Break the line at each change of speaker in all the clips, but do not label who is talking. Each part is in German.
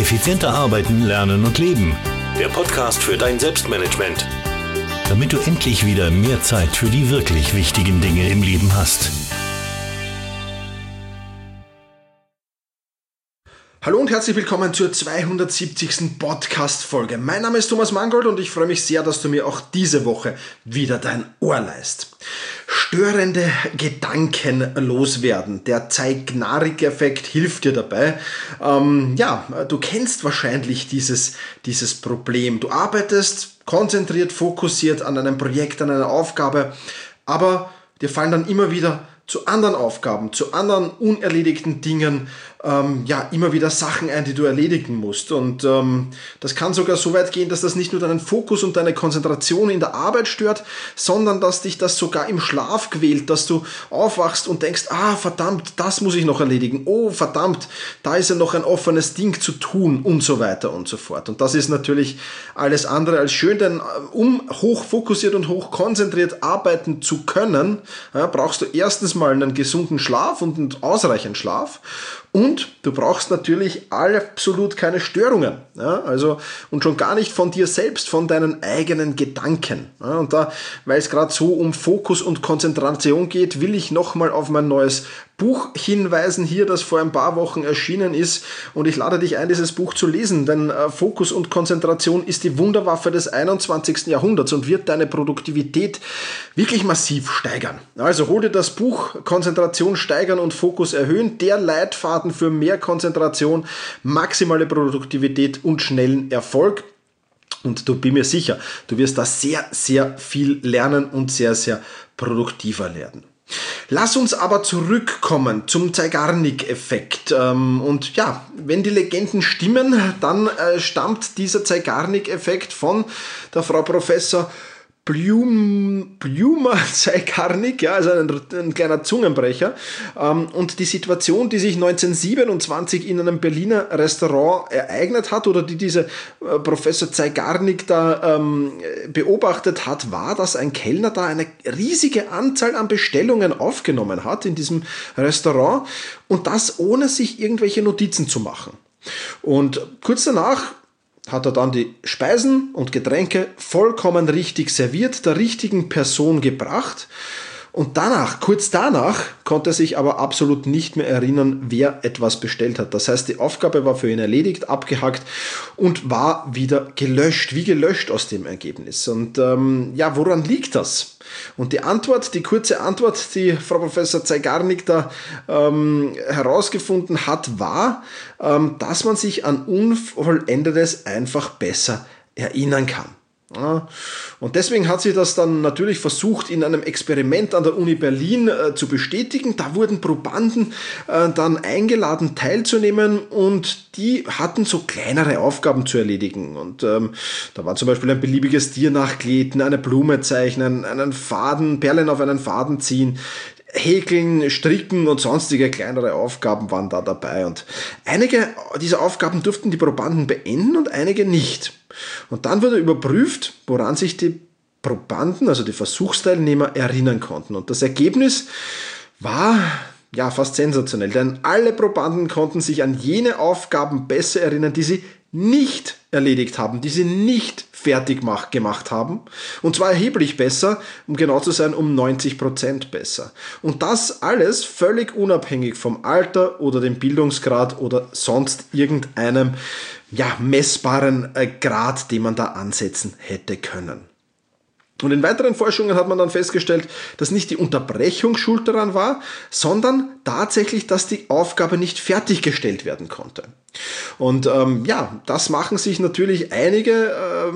Effizienter arbeiten, lernen und leben. Der Podcast für dein Selbstmanagement. Damit du endlich wieder mehr Zeit für die wirklich wichtigen Dinge im Leben hast.
Hallo und herzlich willkommen zur 270. Podcast-Folge. Mein Name ist Thomas Mangold und ich freue mich sehr, dass du mir auch diese Woche wieder dein Ohr leihst. Störende Gedanken loswerden. Der Zeigarnik-Effekt hilft dir dabei. Du kennst wahrscheinlich dieses Problem. Du arbeitest konzentriert, fokussiert an einem Projekt, an einer Aufgabe, aber dir fallen dann immer wieder zu anderen Aufgaben, zu anderen unerledigten Dingen immer wieder Sachen ein, die du erledigen musst. Und das kann sogar so weit gehen, dass das nicht nur deinen Fokus und deine Konzentration in der Arbeit stört, sondern dass dich das sogar im Schlaf quält, dass du aufwachst und denkst, verdammt, das muss ich noch erledigen. Oh, verdammt, da ist ja noch ein offenes Ding zu tun und so weiter und so fort. Und das ist natürlich alles andere als schön, denn um hochfokussiert und hochkonzentriert arbeiten zu können, brauchst du erstens mal einen gesunden Schlaf und einen ausreichend Schlaf. Und du brauchst natürlich absolut keine Störungen, und schon gar nicht von dir selbst, von deinen eigenen Gedanken. Ja, und da, weil es gerade so um Fokus und Konzentration geht, will ich nochmal auf mein neues Buch hinweisen hier, das vor ein paar Wochen erschienen ist, und ich lade dich ein, dieses Buch zu lesen, denn Fokus und Konzentration ist die Wunderwaffe des 21. Jahrhunderts und wird deine Produktivität wirklich massiv steigern. Also hol dir das Buch Konzentration steigern und Fokus erhöhen, der Leitfaden für mehr Konzentration, maximale Produktivität und schnellen Erfolg. Und du bin mir sicher, du wirst da sehr, sehr viel lernen und sehr, sehr produktiver werden. Lass uns aber zurückkommen zum Zeigarnik-Effekt. Wenn die Legenden stimmen, dann stammt dieser Zeigarnik-Effekt von der Frau Professor Blumer-Zeigarnik, also ein kleiner Zungenbrecher. Und die Situation, die sich 1927 in einem Berliner Restaurant ereignet hat oder die diese Professor Zeigarnik da beobachtet hat, war, dass ein Kellner da eine riesige Anzahl an Bestellungen aufgenommen hat in diesem Restaurant und das ohne sich irgendwelche Notizen zu machen. Und kurz danach hat er dann die Speisen und Getränke vollkommen richtig serviert, der richtigen Person gebracht. Und kurz danach, konnte er sich aber absolut nicht mehr erinnern, wer etwas bestellt hat. Das heißt, die Aufgabe war für ihn erledigt, abgehakt und war wieder gelöscht, wie gelöscht aus dem Ergebnis. Und woran liegt das? Und die kurze Antwort, die Frau Professor Zeigarnik da herausgefunden hat, war, dass man sich an Unvollendetes einfach besser erinnern kann. Ja, und deswegen hat sie das dann natürlich versucht, in einem Experiment an der Uni Berlin zu bestätigen. Da wurden Probanden dann eingeladen teilzunehmen und die hatten so kleinere Aufgaben zu erledigen. Und da war zum Beispiel ein beliebiges Tier nachkleten, eine Blume zeichnen, Perlen auf einen Faden ziehen, Häkeln, Stricken und sonstige kleinere Aufgaben waren da dabei. Und einige dieser Aufgaben durften die Probanden beenden und einige nicht. Und dann wurde überprüft, woran sich die Probanden, also die Versuchsteilnehmer, erinnern konnten. Und das Ergebnis war fast sensationell, denn alle Probanden konnten sich an jene Aufgaben besser erinnern, die sie nicht erledigt haben, die sie nicht fertig gemacht haben. Und zwar erheblich besser, um genau zu sein, um 90% besser. Und das alles völlig unabhängig vom Alter oder dem Bildungsgrad oder sonst irgendeinem messbaren Grad, den man da ansetzen hätte können. Und in weiteren Forschungen hat man dann festgestellt, dass nicht die Unterbrechung schuld daran war, sondern tatsächlich, dass die Aufgabe nicht fertiggestellt werden konnte. Und das machen sich natürlich einige,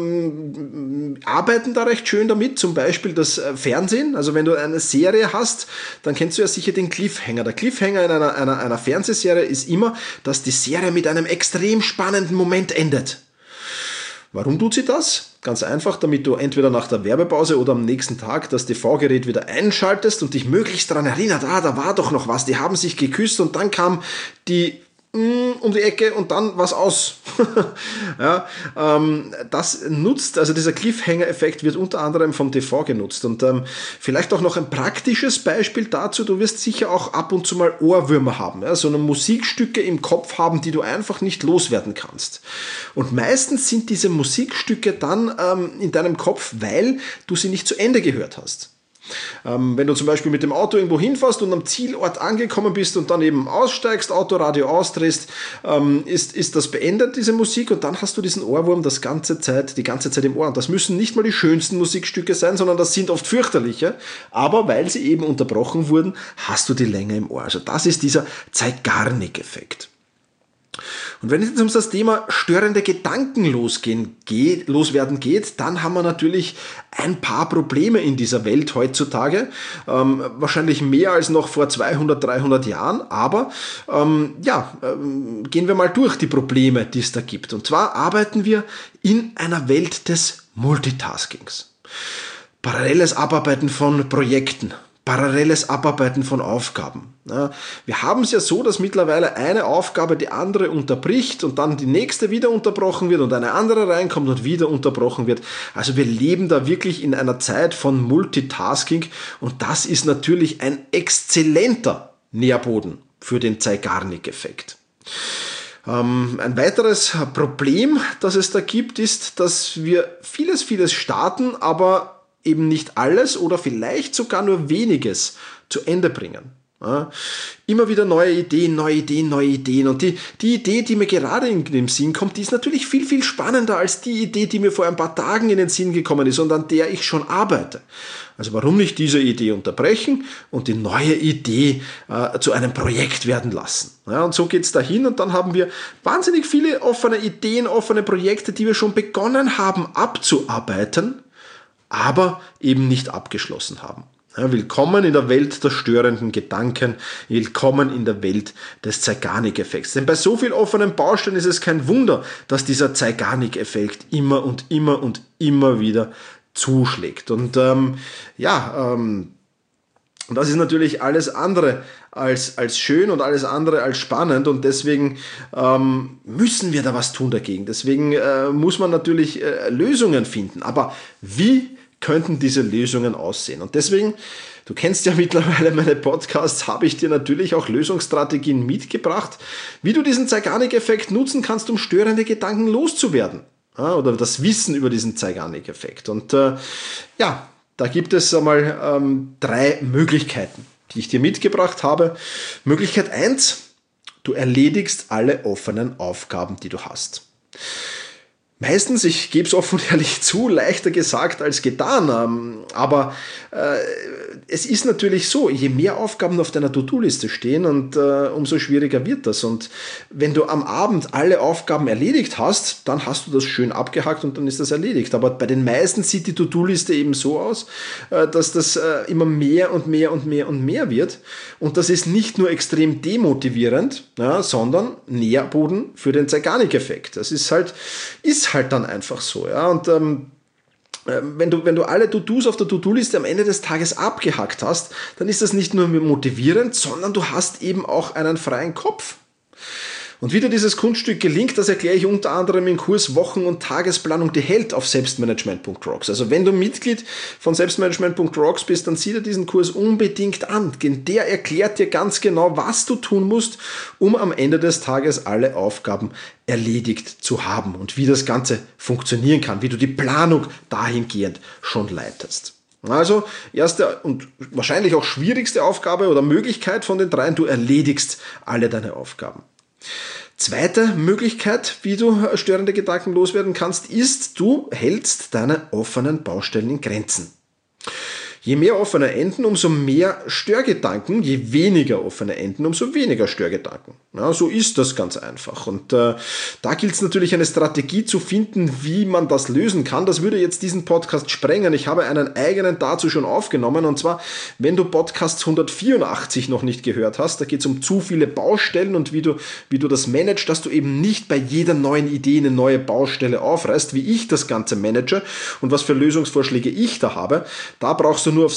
arbeiten da recht schön damit, zum Beispiel das Fernsehen. Also wenn du eine Serie hast, dann kennst du ja sicher den Cliffhanger. Der Cliffhanger in einer Fernsehserie ist immer, dass die Serie mit einem extrem spannenden Moment endet. Warum tut sie das? Ganz einfach, damit du entweder nach der Werbepause oder am nächsten Tag das TV-Gerät wieder einschaltest und dich möglichst daran erinnert, da war doch noch was, die haben sich geküsst und dann kam die um die Ecke und dann was aus. Ja, das nutzt, also dieser Cliffhanger-Effekt wird unter anderem vom TV genutzt. Und vielleicht auch noch ein praktisches Beispiel dazu, du wirst sicher auch ab und zu mal Ohrwürmer haben, ja, so eine Musikstücke im Kopf haben, die du einfach nicht loswerden kannst. Und meistens sind diese Musikstücke dann in deinem Kopf, weil du sie nicht zu Ende gehört hast. Wenn du zum Beispiel mit dem Auto irgendwo hinfährst und am Zielort angekommen bist und dann eben aussteigst, Autoradio ausdrehst, ist das beendet, diese Musik, und dann hast du diesen Ohrwurm die ganze Zeit im Ohr. Und das müssen nicht mal die schönsten Musikstücke sein, sondern das sind oft fürchterliche, aber weil sie eben unterbrochen wurden, hast du die länger im Ohr. Also das ist dieser Zeigarnik-Effekt. Und wenn es jetzt um das Thema störende Gedanken loswerden geht, dann haben wir natürlich ein paar Probleme in dieser Welt heutzutage. Wahrscheinlich mehr als noch vor 200, 300 Jahren. Aber gehen wir mal durch die Probleme, die es da gibt. Und zwar arbeiten wir in einer Welt des Multitaskings. Paralleles Abarbeiten von Projekten. Paralleles Abarbeiten von Aufgaben. Ja, wir haben es ja so, dass mittlerweile eine Aufgabe die andere unterbricht und dann die nächste wieder unterbrochen wird und eine andere reinkommt und wieder unterbrochen wird. Also wir leben da wirklich in einer Zeit von Multitasking und das ist natürlich ein exzellenter Nährboden für den Zeigarnik-Effekt. Ein weiteres Problem, das es da gibt, ist, dass wir vieles starten, aber eben nicht alles oder vielleicht sogar nur weniges zu Ende bringen. Ja, immer wieder neue Ideen. Und die Idee, die mir gerade in den Sinn kommt, die ist natürlich viel spannender als die Idee, die mir vor ein paar Tagen in den Sinn gekommen ist und an der ich schon arbeite. Also warum nicht diese Idee unterbrechen und die neue Idee zu einem Projekt werden lassen. Ja, und so geht's dahin und dann haben wir wahnsinnig viele offene Ideen, offene Projekte, die wir schon begonnen haben abzuarbeiten, aber eben nicht abgeschlossen haben. Ja, willkommen in der Welt der störenden Gedanken, willkommen in der Welt des Zeigarnik-Effekts. Denn bei so vielen offenen Baustellen ist es kein Wunder, dass dieser Zeigarnik-Effekt immer wieder zuschlägt. Und das ist natürlich alles andere als schön und alles andere als spannend und deswegen müssen wir da was tun dagegen. Deswegen muss man natürlich Lösungen finden. Aber wie könnten diese Lösungen aussehen? Und deswegen, du kennst ja mittlerweile meine Podcasts, habe ich dir natürlich auch Lösungsstrategien mitgebracht, wie du diesen Zeigarnik-Effekt nutzen kannst, um störende Gedanken loszuwerden. Oder das Wissen über diesen Zeigarnik-Effekt. Und da gibt es einmal 3 Möglichkeiten, die ich dir mitgebracht habe. Möglichkeit 1, du erledigst alle offenen Aufgaben, die du hast. Meistens, ich gebe es offen und ehrlich zu, leichter gesagt als getan, aber es ist natürlich so, je mehr Aufgaben auf deiner To-Do-Liste stehen und umso schwieriger wird das. Und wenn du am Abend alle Aufgaben erledigt hast, dann hast du das schön abgehakt und dann ist das erledigt. Aber bei den meisten sieht die To-Do-Liste eben so aus, dass das immer mehr und mehr wird. Und das ist nicht nur extrem demotivierend, sondern Nährboden für den Zeigarnik-Effekt. Das ist halt dann einfach so. Ja? Und wenn du alle To-Dos auf der To-Do-Liste am Ende des Tages abgehackt hast, dann ist das nicht nur motivierend, sondern du hast eben auch einen freien Kopf. Und wie dir dieses Kunststück gelingt, das erkläre ich unter anderem im Kurs Wochen- und Tagesplanung die Held auf Selbstmanagement.rocks. Also wenn du Mitglied von Selbstmanagement.rocks bist, dann sieh dir diesen Kurs unbedingt an. Denn der erklärt dir ganz genau, was du tun musst, um am Ende des Tages alle Aufgaben erledigt zu haben und wie das Ganze funktionieren kann, wie du die Planung dahingehend schon leitest. Also, erste und wahrscheinlich auch schwierigste Aufgabe oder Möglichkeit von den 3, du erledigst alle deine Aufgaben. Zweite Möglichkeit, wie du störende Gedanken loswerden kannst, ist, du hältst deine offenen Baustellen in Grenzen. Je mehr offene Enden, umso mehr Störgedanken, je weniger offene Enden, umso weniger Störgedanken. Ja, so ist das ganz einfach. Und da gilt es natürlich eine Strategie zu finden, wie man das lösen kann. Das würde jetzt diesen Podcast sprengen. Ich habe einen eigenen dazu schon aufgenommen. Und zwar, wenn du Podcast 184 noch nicht gehört hast, da geht es um zu viele Baustellen und wie du das managst, dass du eben nicht bei jeder neuen Idee eine neue Baustelle aufreißt, wie ich das Ganze manage und was für Lösungsvorschläge ich da habe. Da brauchst du nur auf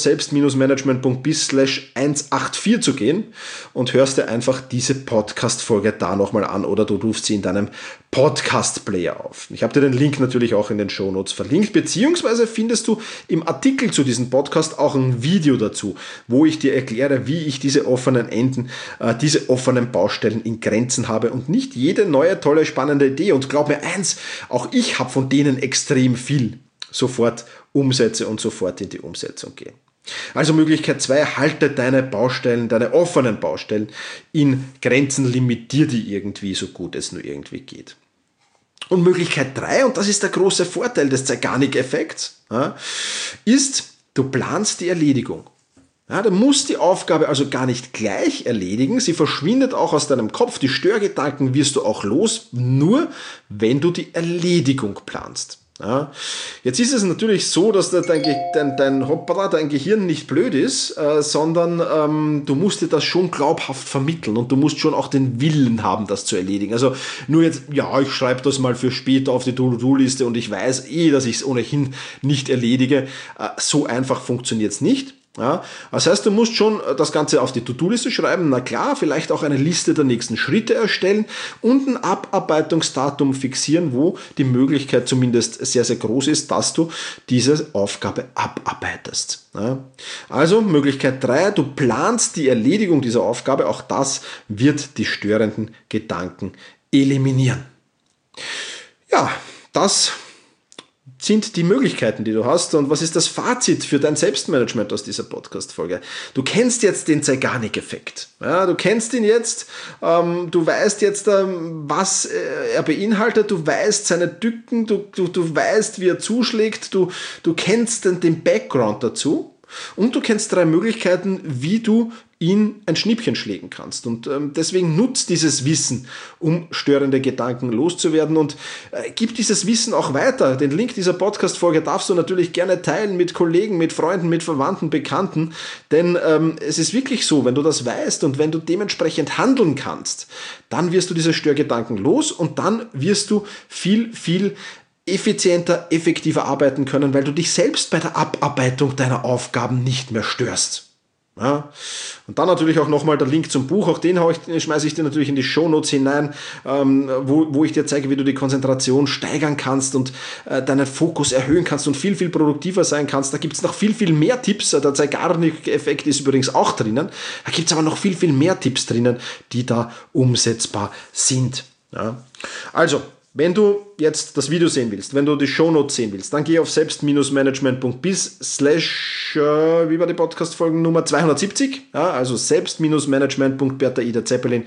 selbst-management.biz/184 zu gehen und hörst dir einfach diese Podcast-Folge da nochmal an oder du rufst sie in deinem Podcast-Player auf. Ich habe dir den Link natürlich auch in den Shownotes verlinkt, beziehungsweise findest du im Artikel zu diesem Podcast auch ein Video dazu, wo ich dir erkläre, wie ich diese offenen Enden, diese offenen Baustellen in Grenzen habe und nicht jede neue, tolle, spannende Idee. Und glaub mir eins, auch ich habe von denen extrem viel sofort umsetze und sofort in die Umsetzung gehe. Also Möglichkeit 2, halte deine Baustellen, deine offenen Baustellen in Grenzen, limitier die irgendwie, so gut es nur irgendwie geht. Und Möglichkeit 3, und das ist der große Vorteil des Zeigarnik-Effekts, ist, du planst die Erledigung. Ja, du musst die Aufgabe also gar nicht gleich erledigen, sie verschwindet auch aus deinem Kopf, die Störgedanken wirst du auch los, nur wenn du die Erledigung planst. Ja. Jetzt ist es natürlich so, dass dein Gehirn nicht blöd ist, sondern du musst dir das schon glaubhaft vermitteln und du musst schon auch den Willen haben, das zu erledigen. Also nur jetzt, ja, ich schreibe das mal für später auf die To-Do-Liste und ich weiß dass ich es ohnehin nicht erledige. So einfach funktioniert es nicht. Ja, das heißt, du musst schon das Ganze auf die To-Do-Liste schreiben, na klar, vielleicht auch eine Liste der nächsten Schritte erstellen und ein Abarbeitungsdatum fixieren, wo die Möglichkeit zumindest sehr, sehr groß ist, dass du diese Aufgabe abarbeitest. Ja, also Möglichkeit 3, du planst die Erledigung dieser Aufgabe, auch das wird die störenden Gedanken eliminieren. Ja, das sind die Möglichkeiten, die du hast. Und was ist das Fazit für dein Selbstmanagement aus dieser Podcast-Folge? Du kennst jetzt den Zeigarnik-Effekt. Ja, du kennst ihn jetzt, du weißt jetzt, was er beinhaltet, du weißt seine Tücken, du weißt, wie er zuschlägt, du kennst den Background dazu und du kennst 3 Möglichkeiten, wie du ihn ein Schnippchen schlägen kannst. Und deswegen nutzt dieses Wissen, um störende Gedanken loszuwerden und gib dieses Wissen auch weiter. Den Link dieser Podcast-Folge darfst du natürlich gerne teilen mit Kollegen, mit Freunden, mit Verwandten, Bekannten, denn es ist wirklich so, wenn du das weißt und wenn du dementsprechend handeln kannst, dann wirst du diese Störgedanken los und dann wirst du viel, viel effizienter, effektiver arbeiten können, weil du dich selbst bei der Abarbeitung deiner Aufgaben nicht mehr störst. Ja. Und dann natürlich auch nochmal der Link zum Buch, auch den schmeiße ich dir natürlich in die Shownotes hinein, wo ich dir zeige, wie du die Konzentration steigern kannst und deinen Fokus erhöhen kannst und viel, viel produktiver sein kannst. Da gibt es noch viel, viel mehr Tipps. Der Zeigarnik-Effekt ist übrigens auch drinnen. Da gibt es aber noch viel, viel mehr Tipps drinnen, die da umsetzbar sind. Ja. Also, wenn du jetzt das Video sehen willst, wenn du die Shownotes sehen willst, dann geh auf selbst-management.biz/ wie war die Podcast-Folgennummer? 270, ja, also selbst-management.bertha-ida-zeppelin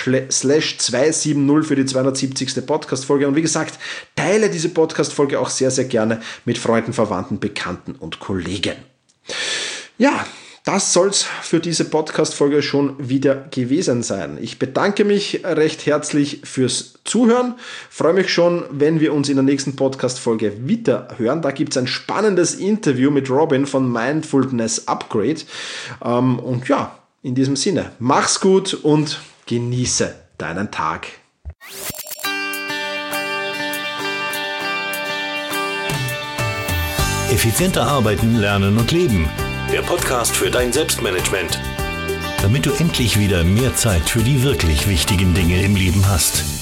/270 für die 270. Podcast-Folge. Und wie gesagt, teile diese Podcast-Folge auch sehr, sehr gerne mit Freunden, Verwandten, Bekannten und Kollegen. Ja, das soll's für diese Podcast-Folge schon wieder gewesen sein. Ich bedanke mich recht herzlich fürs Zuhören. Freue mich schon, wenn wir uns in der nächsten Podcast-Folge wieder hören. Da gibt's ein spannendes Interview mit Robin von Mindfulness Upgrade. Und ja, in diesem Sinne, mach's gut und genieße deinen Tag.
Effizienter arbeiten, lernen und leben. Der Podcast für dein Selbstmanagement. Damit du endlich wieder mehr Zeit für die wirklich wichtigen Dinge im Leben hast.